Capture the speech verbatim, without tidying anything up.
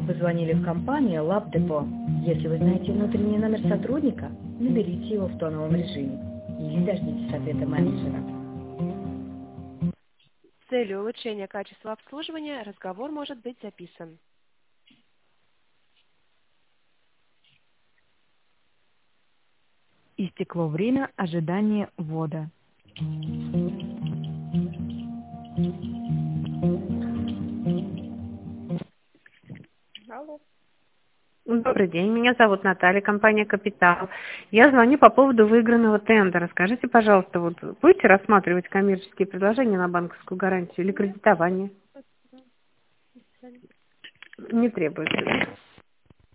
вы позвонили в компанию LabDepot. Если вы знаете внутренний номер сотрудника, наберите его в тоновом режиме или дождитесь ответа менеджера. С целью улучшения качества обслуживания разговор может быть записан. Истекло время ожидания ввода. Алло. Добрый день, меня зовут Наталья, компания «Капитал». Я звоню по поводу выигранного тендера. Скажите, пожалуйста, вот будете рассматривать коммерческие предложения на банковскую гарантию или кредитование? Не требуется.